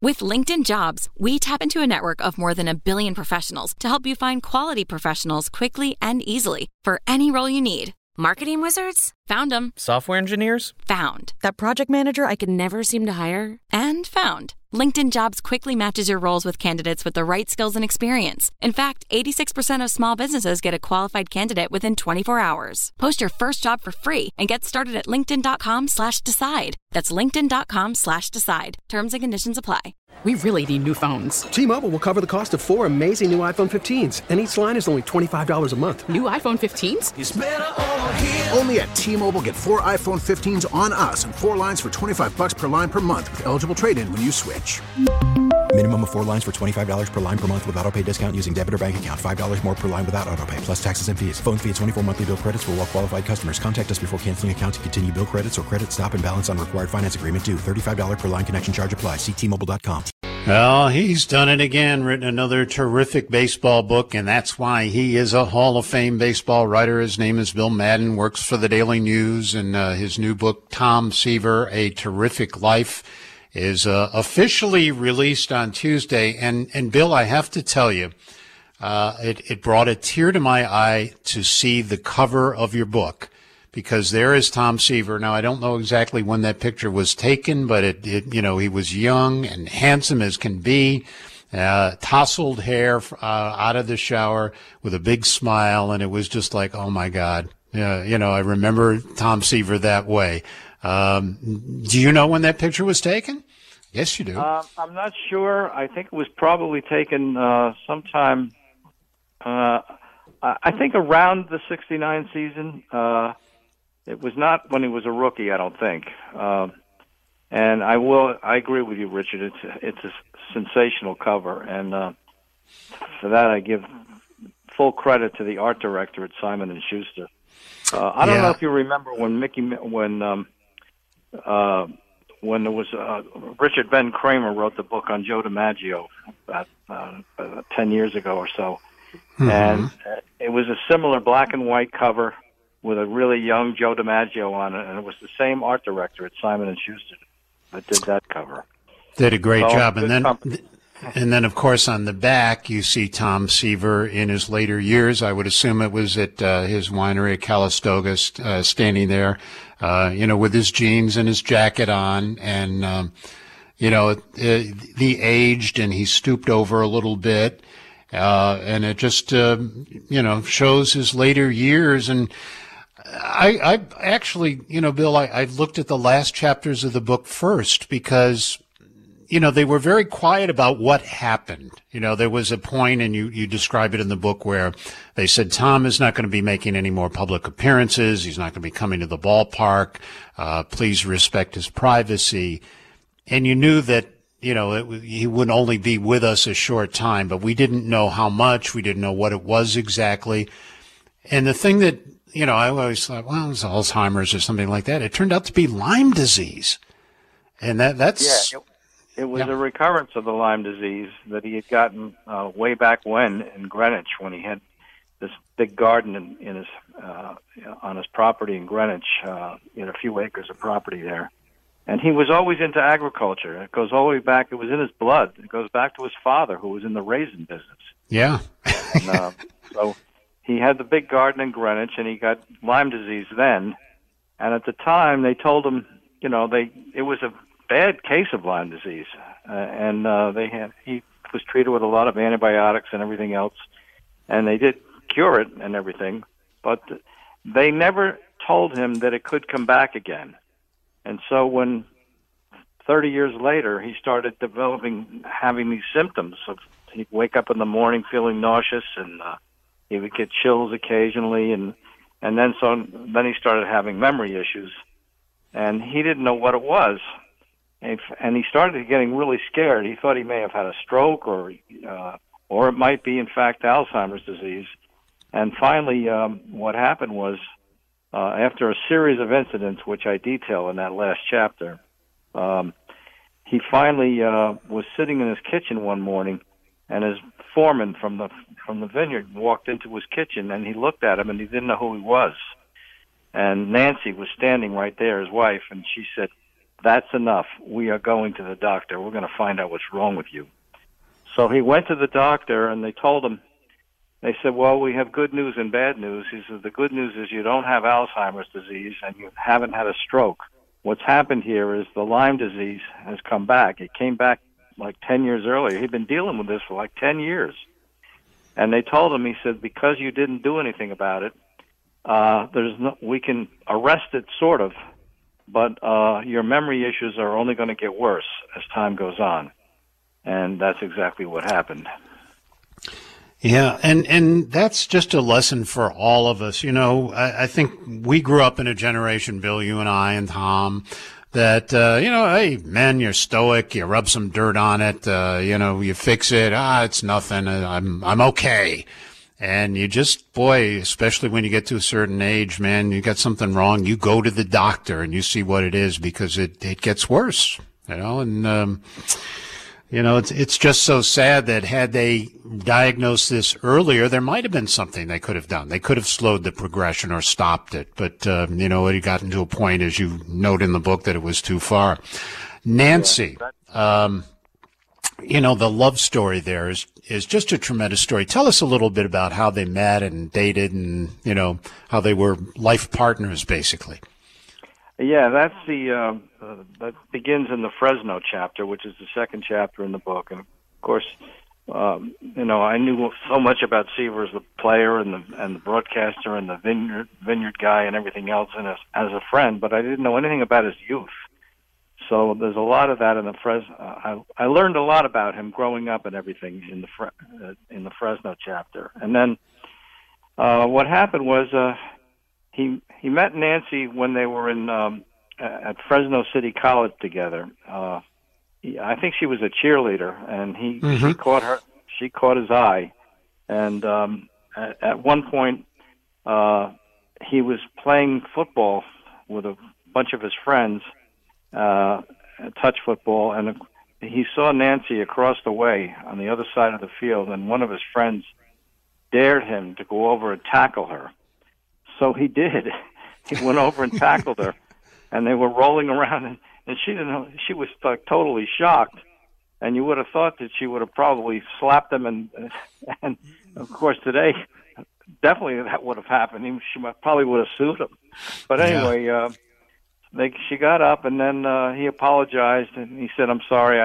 With LinkedIn Jobs, we tap into a network of more than 1 billion professionals to help you find quality professionals quickly and easily for any role you need. Marketing wizards? Found them. Software engineers? Found. That project manager I could never seem to hire? And found. LinkedIn Jobs quickly matches your roles with candidates with the right skills and experience. In fact, 86% of small businesses get a qualified candidate within 24 hours. Post your first job for free and get started at linkedin.com/decide. That's linkedin.com/decide. Terms and conditions apply. We really need new phones. T-Mobile will cover the cost of 4 amazing new iPhone 15s, and each line is only $25 a month. New iPhone 15s? It's better over here. Only at T-Mobile, get 4 iPhone 15s on us and 4 lines for $25 per line per month with eligible trade-in when you switch. Minimum of 4 lines for $25 per line per month with autopay discount using debit or bank account. $5 more per line without autopay, plus taxes and fees. Phone fee at 24 monthly bill credits for well-qualified customers. Contact us before canceling account to continue bill credits or credit stop and balance on required finance agreement due. $35 per line connection charge applies. See T-Mobile.com. Well, he's done it again, written another terrific baseball book, and that's why he is a Hall of Fame baseball writer. His name is Bill Madden, works for the Daily News, and his new book, Tom Seaver, A Terrific Life, is officially released on Tuesday. And Bill, I have to tell you, it brought a tear to my eye to see the cover of your book, because there is Tom Seaver. Now, I don't know exactly when that picture was taken, but he was young and handsome as can be, tousled hair out of the shower with a big smile, and it was just like, oh my God. I remember Tom Seaver that way. Do you know when that picture was taken? Yes, you do. I'm not sure. I think it was probably taken sometime, I think around the 69 season. It was not when he was a rookie, I don't think. And I agree with you, Richard. It's a sensational cover, and for that I give full credit to the art director at Simon and Schuster. I don't know if you remember when there was Richard Ben Kramer wrote the book on Joe DiMaggio about 10 years ago or so, and it was a similar black and white cover with a really young Joe DiMaggio on it, and it was the same art director at Simon and Schuster that did that cover. Did a great job, and then of course on the back you see Tom Seaver in his later years. I would assume it was at his winery at Calistoga, standing there, with his jeans and his jacket on, and he aged and he stooped over a little bit, and it just shows his later years. And I actually, Bill, I looked at the last chapters of the book first because, they were very quiet about what happened. There was a point, and you describe it in the book, where they said Tom is not going to be making any more public appearances. He's not going to be coming to the ballpark. Please respect his privacy. And you knew that, he would only be with us a short time, but we didn't know how much. We didn't know what it was exactly. And the thing that, I always thought, well, it's Alzheimer's or something like that. It turned out to be Lyme disease. And that's... Yeah, it was a recurrence of the Lyme disease that he had gotten way back when in Greenwich, when he had this big garden in his on his property in Greenwich, a few acres of property there. And he was always into agriculture. It goes all the way back. It was in his blood. It goes back to his father, who was in the raisin business. Yeah. And, so he had the big garden in Greenwich, and he got Lyme disease then. And at the time, they told him, it was a bad case of Lyme disease, and he was treated with a lot of antibiotics and everything else, and they did cure it and everything, but they never told him that it could come back again. And so when 30 years later he started having these symptoms of, he'd wake up in the morning feeling nauseous, and he would get chills occasionally, and then he started having memory issues, and he didn't know what it was. And he started getting really scared. He thought he may have had a stroke, or it might be, in fact, Alzheimer's disease. And finally, what happened was, after a series of incidents, which I detail in that last chapter, he finally was sitting in his kitchen one morning, and his foreman from the vineyard walked into his kitchen, and he looked at him, and he didn't know who he was. And Nancy was standing right there, his wife, and she said, that's enough. We are going to the doctor. We're going to find out what's wrong with you. So he went to the doctor, and they told him, they said, well, we have good news and bad news. He said, the good news is you don't have Alzheimer's disease and you haven't had a stroke. What's happened here is the Lyme disease has come back. It came back like 10 years earlier. He'd been dealing with this for like 10 years. And they told him, he said, because you didn't do anything about it, we can arrest it sort of, but your memory issues are only going to get worse as time goes on. And that's exactly what happened. Yeah, and that's just a lesson for all of us. You know, I think we grew up in a generation, Bill, you and I and Tom, that, hey, man, you're stoic, you rub some dirt on it, you fix it, it's nothing, I'm okay. And you just, boy, especially when you get to a certain age, man, you got something wrong, you go to the doctor and you see what it is because it gets worse, and, it's just so sad that had they diagnosed this earlier, there might have been something they could have done. They could have slowed the progression or stopped it. But, it had gotten to a point, as you note in the book, that it was too far. Nancy, the love story there is just a tremendous story. Tell us a little bit about how they met and dated and, how they were life partners, basically. Yeah, that's that begins in the Fresno chapter, which is the second chapter in the book. And of course, I knew so much about Seaver as the player and the broadcaster and the vineyard guy and everything else, and as a friend, but I didn't know anything about his youth. So there's a lot of that in the Fresno. I learned a lot about him growing up and everything in the Fresno chapter. And then what happened was he met Nancy when they were in at Fresno City College together. I think she was a cheerleader, and she caught his eye. And at one point, he was playing football with a bunch of his friends, touch football, and he saw Nancy across the way on the other side of the field, and one of his friends dared him to go over and tackle her. So he did. He went over and tackled her, and they were rolling around, and she didn't know. She was like totally shocked, and you would have thought that she would have probably slapped him, and of course today, definitely that would have happened. She probably would have sued him. But anyway, she got up, and then he apologized, and he said, "I'm sorry.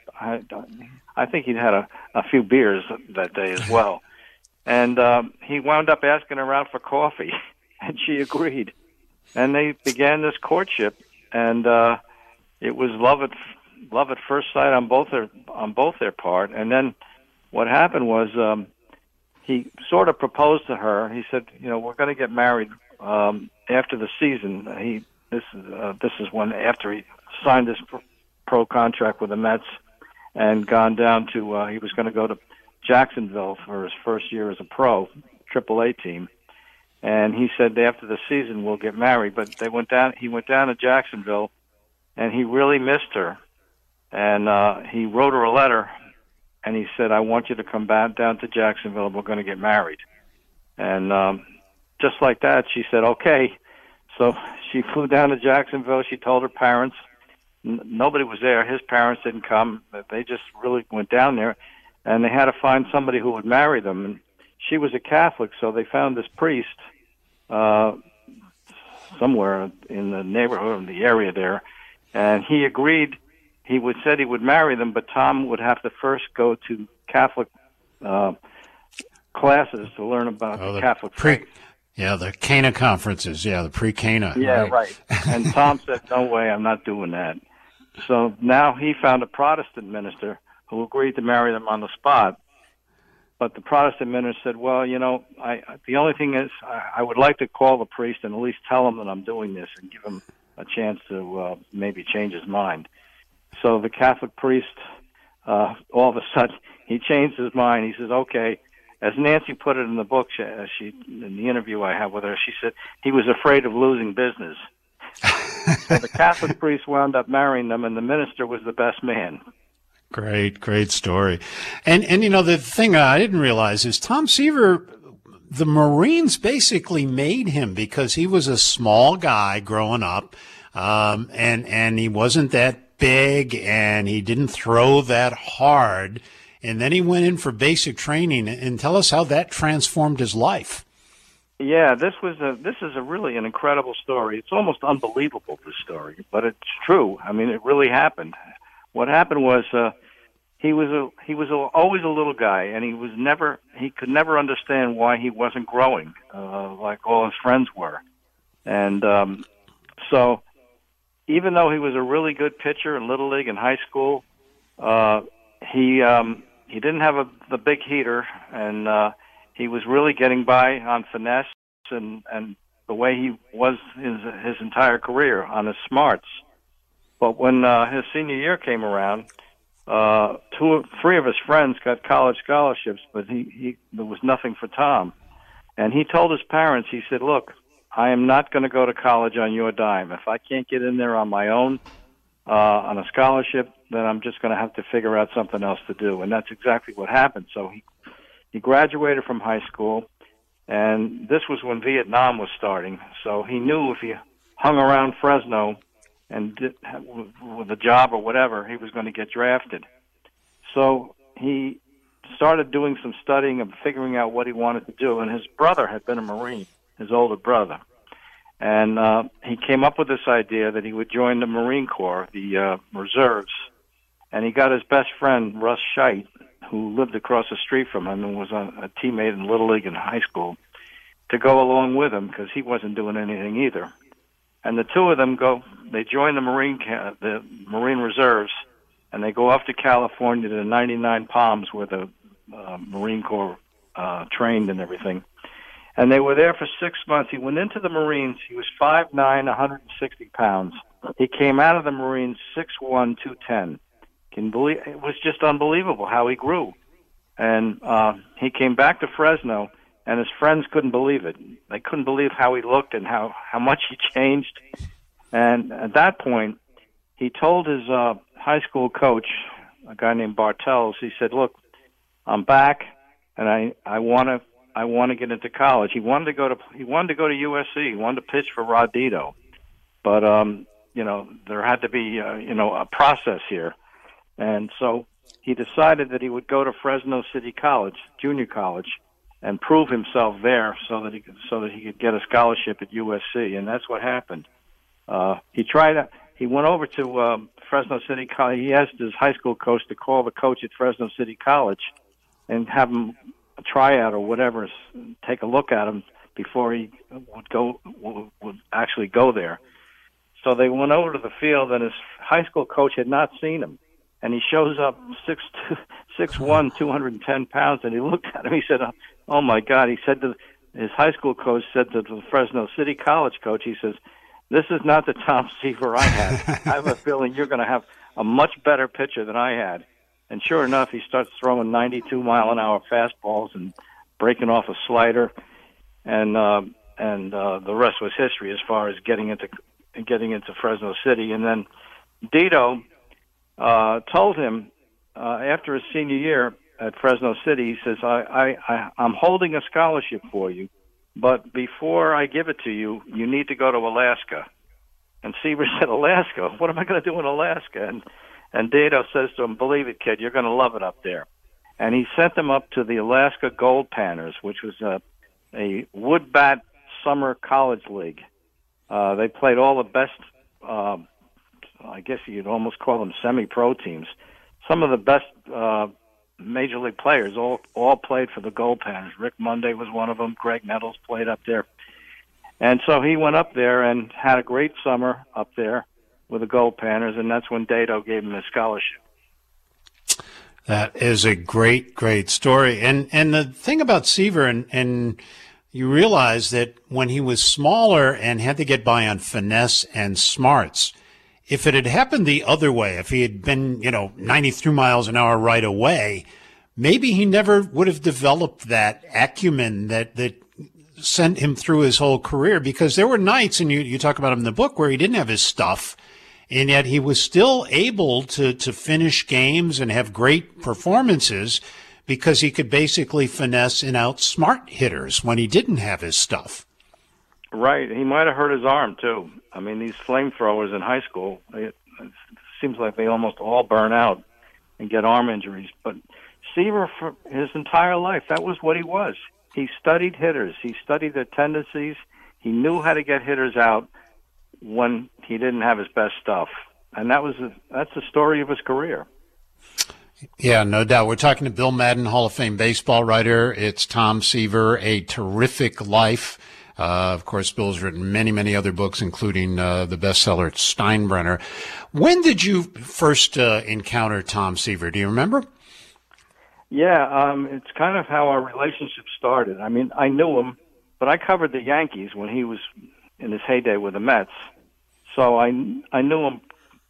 I think he'd had a few beers that day as well." And he wound up asking her out for coffee, and she agreed. And they began this courtship, and it was love at first sight on both their part. And then what happened was he sort of proposed to her. He said, "We're going to get married after the season." This is when after he signed this pro contract with the Mets and gone down to he was going to go to Jacksonville for his first year as a pro, AAA team. And he said after the season we'll get married. But he went down to Jacksonville, and he really missed her. And he wrote her a letter, and he said, "I want you to come back down to Jacksonville, and we're going to get married." And just like that, she said, "Okay." So she flew down to Jacksonville. She told her parents. Nobody was there. His parents didn't come. They just really went down there, and they had to find somebody who would marry them. And she was a Catholic, so they found this priest somewhere in the neighborhood, in the area there, and he agreed. He said he would marry them, but Tom would have to first go to Catholic classes to learn about the Catholic faith. Yeah, the Cana conferences. Yeah, the pre-Cana. Yeah, right. And Tom said, "No way, I'm not doing that." So now he found a Protestant minister who agreed to marry them on the spot. But the Protestant minister said, "Well, the only thing is I would like to call the priest and at least tell him that I'm doing this and give him a chance to maybe change his mind." So the Catholic priest, all of a sudden, he changed his mind. He says, "Okay." As Nancy put it in the book, in the interview I have with her, she said he was afraid of losing business. So the Catholic priest wound up marrying them, and the minister was the best man. Great story. And the thing I didn't realize is Tom Seaver, the Marines basically made him because he was a small guy growing up. and he wasn't that big, and he didn't throw that hard. And then he went in for basic training. And tell us how that transformed his life. Yeah, this is really an incredible story. It's almost unbelievable, this story, but it's true. I mean, it really happened. What happened was he was always a little guy, and he could never understand why he wasn't growing like all his friends were. And so even though he was a really good pitcher in Little League and high school, he didn't have the big heater, and he was really getting by on finesse and the way he was his entire career on his smarts. But when his senior year came around, 3 of his friends got college scholarships, but there was nothing for Tom. And he told his parents, he said, "Look, I am not going to go to college on your dime. If I can't get in there on my own on a scholarship, then I'm just going to have to figure out something else to do." And that's exactly what happened. So he graduated from high school, and this was when Vietnam was starting. So he knew if he hung around Fresno and with a job or whatever, he was going to get drafted. So he started doing some studying and figuring out what he wanted to do. And his brother had been a Marine, his older brother. And he came up with this idea that he would join the Marine Corps, the reserves. And he got his best friend, Russ Scheit, who lived across the street from him and was a teammate in Little League and high school, to go along with him because he wasn't doing anything either. And the two of them they join the Marine Reserves, and they go off to California to the 99 Palms where the Marine Corps trained and everything. And they were there for 6 months. He went into the Marines. He was 5'9", 160 pounds. He came out of the Marines 6'1", 210. It was just unbelievable how he grew. And he came back to Fresno, and his friends couldn't believe it. They couldn't believe how he looked and how much he changed. And at that point, he told his high school coach, a guy named Bartels, he said, "Look, I'm back, and I want to get into college." He wanted to go to USC. He wanted to pitch for Rod Dito, but there had to be a process here. And so he decided that he would go to Fresno City College, junior college, and prove himself there so that he could get a scholarship at USC. And that's what happened. He went over to Fresno City College. He asked his high school coach to call the coach at Fresno City College and have him try out or whatever, take a look at him before he would actually go there. So they went over to the field, and his high school coach had not seen him. And he shows up 6'1", 210 pounds, and he looked at him. He said, "Oh my God!" He said to his high school coach, said to the Fresno City College coach, he says, "This is not the Tom Seaver I had. I have a feeling you're going to have a much better pitcher than I had." And sure enough, he starts throwing 92-mile-an-hour fastballs and breaking off a slider, and the rest was history as far as getting into Fresno City. And then Dito told him after his senior year at Fresno City, he says, I'm holding a scholarship for you, but before I give it to you, you need to go to Alaska. And Seaver said, "Alaska? What am I going to do in Alaska?" And Dito says to him, "Believe it, kid, you're going to love it up there." And he sent them up to the Alaska Gold Panners, which was a wood bat summer college league. They played all the best, I guess you'd almost call them semi-pro teams. Some of the best major league players all played for the Gold Panners. Rick Monday was one of them. Greg Nettles played up there. And so he went up there and had a great summer up there with the Gold Panners, and that's when Dito gave him his scholarship. That is a great, great story. And the thing about Seaver, and you realize that when he was smaller and had to get by on finesse and smarts, if it had happened the other way, if he had been, 93 miles an hour right away, maybe he never would have developed that acumen that sent him through his whole career, because there were nights, and you talk about him in the book, where he didn't have his stuff, and yet he was still able to finish games and have great performances because he could basically finesse and outsmart hitters when he didn't have his stuff. Right. He might have hurt his arm, too. I mean, these flamethrowers in high school, it seems like they almost all burn out and get arm injuries. But Seaver, for his entire life, that was what he was. He studied hitters. He studied their tendencies. He knew how to get hitters out when he didn't have his best stuff. And that's the story of his career. Yeah, no doubt. We're talking to Bill Madden, Hall of Fame baseball writer. It's Tom Seaver, A Terrific Life. Of course, Bill's written many, many other books, including the bestseller Steinbrenner. When did you first encounter Tom Seaver? Do you remember? Yeah, it's kind of how our relationship started. I mean, I knew him, but I covered the Yankees when he was in his heyday with the Mets. So I knew him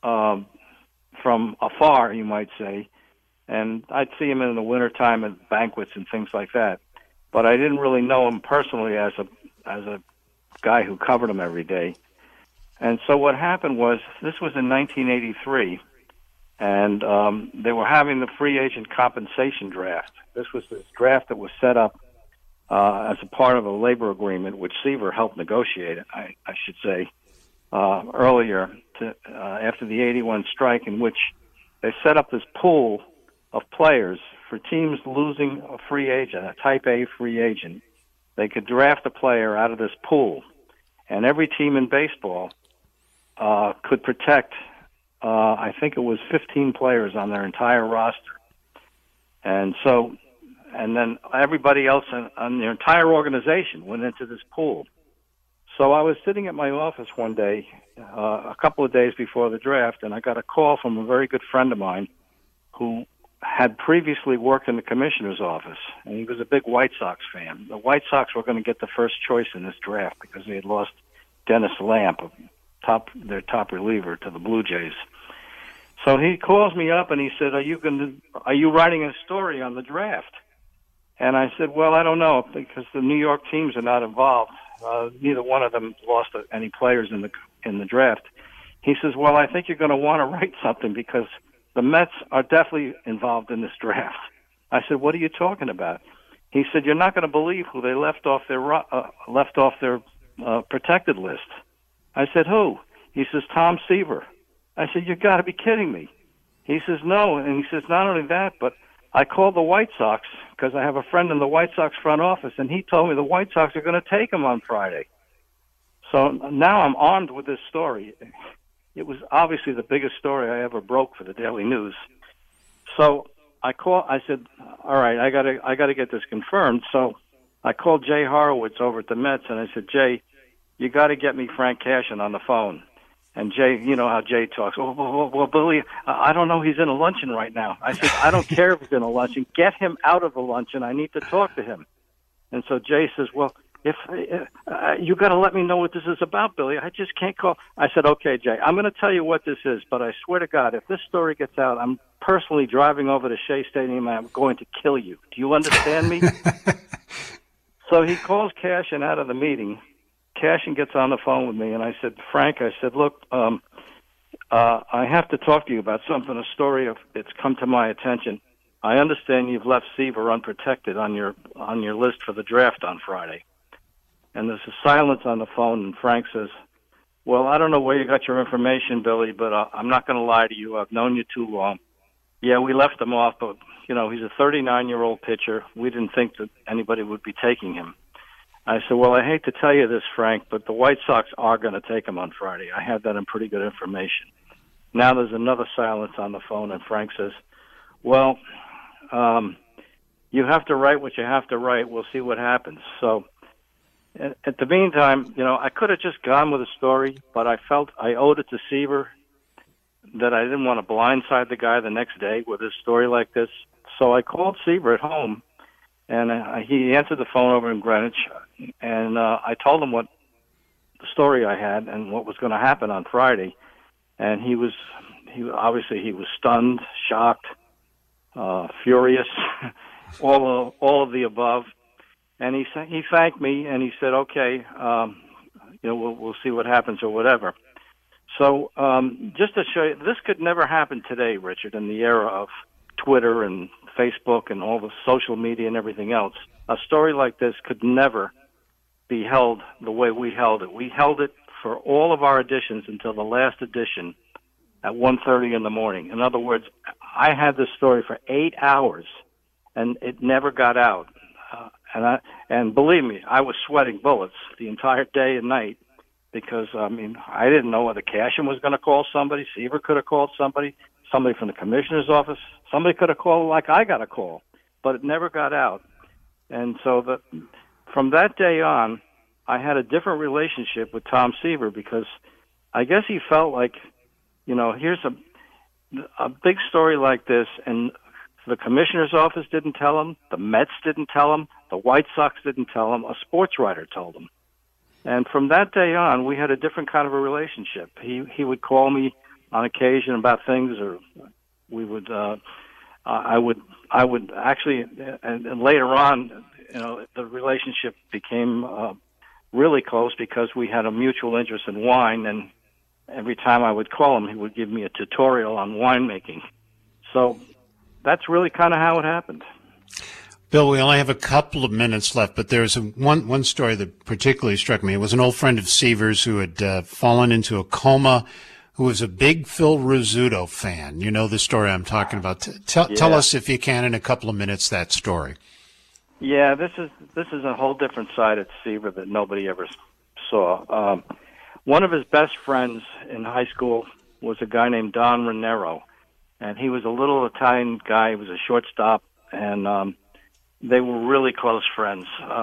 from afar, you might say, and I'd see him in the wintertime at banquets and things like that. But I didn't really know him personally as a guy who covered him every day. And so what happened was, this was in 1983, and they were having the free agent compensation draft. This was this draft that was set up as a part of a labor agreement, which Seaver helped negotiate, I should say, earlier after the 81 strike, in which they set up this pool of players for teams losing a free agent, a Type A free agent. They could draft a player out of this pool, and every team in baseball could protect, I think it was 15 players on their entire roster. And then everybody else on their entire organization went into this pool. So I was sitting at my office one day, a couple of days before the draft, and I got a call from a very good friend of mine who had previously worked in the commissioner's office, and he was a big White Sox fan. The White Sox were going to get the first choice in this draft because they had lost Dennis Lamp, their top reliever, to the Blue Jays. So he calls me up and he said, "Are you writing a story on the draft?" And I said, "Well, I don't know, because the New York teams are not involved. Neither one of them lost any players in the draft." He says, "Well, I think you're going to want to write something because the Mets are definitely involved in this draft." I said, "What are you talking about?" He said, "You're not going to believe who they left off their protected list." I said, "Who?" He says, "Tom Seaver." I said, "You got to be kidding me." He says, "No," and he says, "Not only that, but I called the White Sox because I have a friend in the White Sox front office, and he told me the White Sox are going to take him on Friday." So now I'm armed with this story. It was obviously the biggest story I ever broke for the Daily News. So I said, "All right, I got to get this confirmed." So I called Jay Horowitz over at the Mets, and I said, "Jay, you got to get me Frank Cashin on the phone." And Jay, you know how Jay talks. Well, Billy, I don't know. He's in a luncheon right now. I said, "I don't care if he's in a luncheon. Get him out of the luncheon. I need to talk to him." And so Jay says, "Well, if you got to let me know what this is about, Billy. I just can't call." I said, "Okay, Jay, I'm going to tell you what this is, but I swear to God, if this story gets out, I'm personally driving over to Shea Stadium and I'm going to kill you. Do you understand me?" So he calls Cashin out of the meeting. Cashin gets on the phone with me, and I said, "Frank," I said, "Look, I have to talk to you about something, a story it's come to my attention. I understand you've left Seaver unprotected on your list for the draft on Friday." And there's a silence on the phone, and Frank says, "Well, I don't know where you got your information, Billy, but I'm not going to lie to you. I've known you too long. Yeah, we left him off, but, you know, he's a 39-year-old pitcher. We didn't think that anybody would be taking him." I said, "Well, I hate to tell you this, Frank, but the White Sox are going to take him on Friday. I have that in pretty good information." Now there's another silence on the phone, and Frank says, "Well, you have to write what you have to write. We'll see what happens." So at the meantime, you know, I could have just gone with a story, but I felt I owed it to Seaver that I didn't want to blindside the guy the next day with a story like this. So I called Seaver at home, and he answered the phone over in Greenwich, and I told him what the story I had and what was going to happen on Friday. And he was stunned, shocked, furious, all of the above. And he thanked me, and he said, "Okay, we'll see what happens or whatever." So just to show you, this could never happen today, Richard, in the era of Twitter and Facebook and all the social media and everything else. A story like this could never be held the way we held it. We held it for all of our editions until the last edition at 1:30 in the morning. In other words, I had this story for 8 hours, and it never got out. And believe me, I was sweating bullets the entire day and night because, I didn't know whether Cashin was going to call somebody. Seaver could have called somebody from the commissioner's office. Somebody could have called like I got a call, but it never got out. And so from that day on, I had a different relationship with Tom Seaver because I guess he felt like, here's a big story like this, and the commissioner's office didn't tell him, the Mets didn't tell him, the White Sox didn't tell him, a sports writer told him. And from that day on, we had a different kind of a relationship. He would call me on occasion about things, or we would, I would actually, and later on, the relationship became really close because we had a mutual interest in wine, and every time I would call him, he would give me a tutorial on winemaking. So that's really kind of how it happened. Bill, we only have a couple of minutes left, but there's one story that particularly struck me. It was an old friend of Seaver's who had fallen into a coma, who was a big Phil Rizzuto fan. You know the story I'm talking about. Tell us, if you can, in a couple of minutes, that story. Yeah, this is a whole different side of Seaver that nobody ever saw. One of his best friends in high school was a guy named Don Raniero, and he was a little Italian guy. He was a shortstop, and they were really close friends.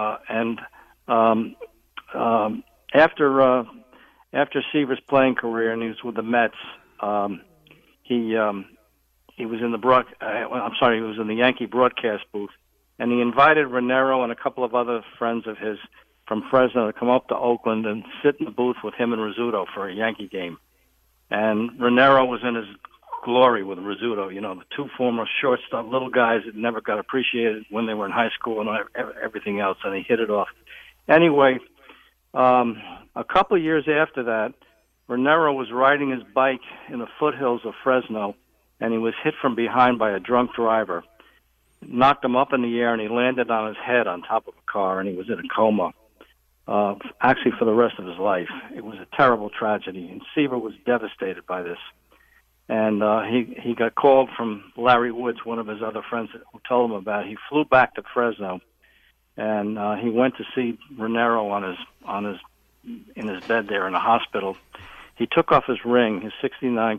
After Seaver's playing career, and he was with the Mets, he was in the Yankee broadcast booth, and he invited Raniero and a couple of other friends of his from Fresno to come up to Oakland and sit in the booth with him and Rizzuto for a Yankee game. And Raniero was in his glory with Rizzuto, the two former shortstop little guys that never got appreciated when they were in high school and everything else, and he hit it off. Anyway, a couple of years after that, Raniero was riding his bike in the foothills of Fresno, and he was hit from behind by a drunk driver. Knocked him up in the air, and he landed on his head on top of a car, and he was in a coma, actually for the rest of his life. It was a terrible tragedy, and Seaver was devastated by this. And he got called from Larry Woods, one of his other friends who told him about it. He flew back to Fresno, and he went to see Raniero in his bed there in the hospital. He took off his ring, his 69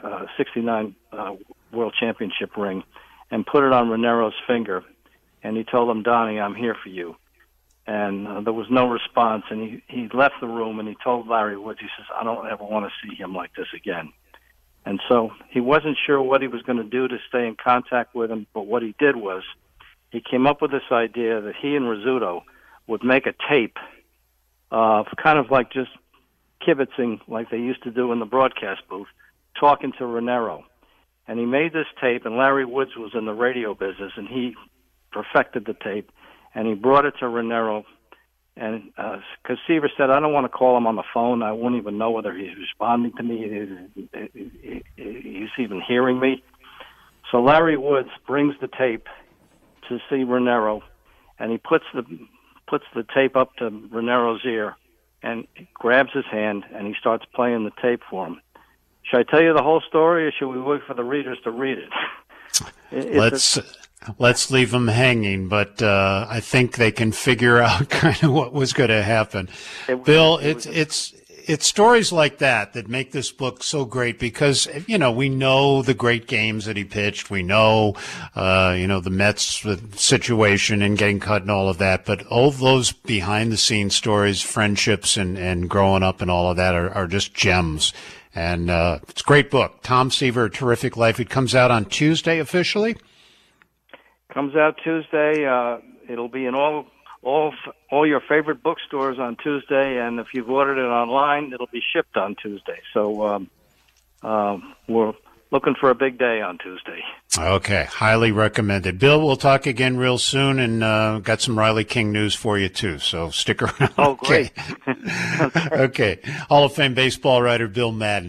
World Championship ring, and put it on Raniero's finger. And he told him, "Donnie, I'm here for you." And there was no response. And he left the room, and he told Larry Woods, he says, "I don't ever want to see him like this again." And so he wasn't sure what he was going to do to stay in contact with him, but what he did was he came up with this idea that he and Rizzuto would make a tape, kind of like just kibitzing like they used to do in the broadcast booth, talking to Raniero. And he made this tape, and Larry Woods was in the radio business, and he perfected the tape, and he brought it to Raniero. And because Seaver said, "I don't want to call him on the phone. I won't even know whether he's responding to me. He's even hearing me." So Larry Woods brings the tape to see Raniero, and he puts the tape up to Raniero's ear, and grabs his hand, and he starts playing the tape for him. Should I tell you the whole story, or should we wait for the readers to read it? Let's leave them hanging, but I think they can figure out kind of what was going to happen. Bill, it's stories like that make this book so great because, we know the great games that he pitched. We know, the Mets situation and getting cut and all of that. But all those behind-the-scenes stories, friendships and growing up and all of that are just gems. And it's a great book. Tom Seaver, A Terrific Life. It comes out on Tuesday officially? Comes out Tuesday. It'll be in all your favorite bookstores on Tuesday, and if you've ordered it online, it'll be shipped on Tuesday. So we're looking for a big day on Tuesday. Okay, highly recommended. Bill, we'll talk again real soon, and got some Riley King news for you too, so stick around. Oh, great. Okay. Hall of Fame baseball writer Bill Madden.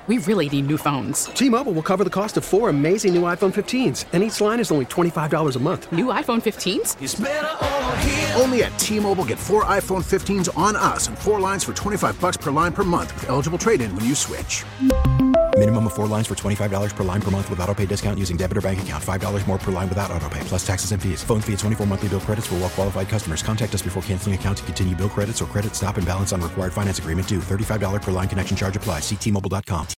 We really need new phones. T-Mobile will cover the cost of 4 amazing new iPhone 15s, and each line is only $25 a month. New iPhone 15s? It's better over here. Only at T-Mobile, get 4 iPhone 15s on us and 4 lines for $25 per line per month with eligible trade-in when you switch. Minimum of 4 lines for $25 per line per month with autopay discount using debit or bank account. $5 more per line without autopay, plus taxes and fees. Phone fee at 24 monthly bill credits for well-qualified customers. Contact us before canceling account to continue bill credits or credit stop and balance on required finance agreement due. $35 per line connection charge applies. See T-Mobile.com.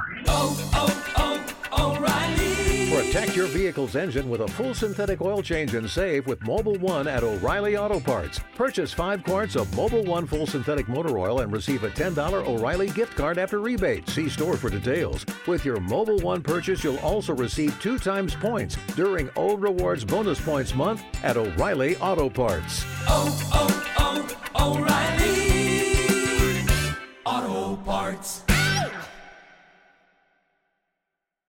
O'Reilly. Protect your vehicle's engine with a full synthetic oil change and save with Mobil 1 at O'Reilly Auto Parts. Purchase 5 quarts of Mobil 1 full synthetic motor oil and receive a $10 O'Reilly gift card after rebate. See store for details. With your Mobil 1 purchase, you'll also receive 2 times points during O Rewards Bonus Points Month at O'Reilly Auto Parts. O'Reilly Auto Parts.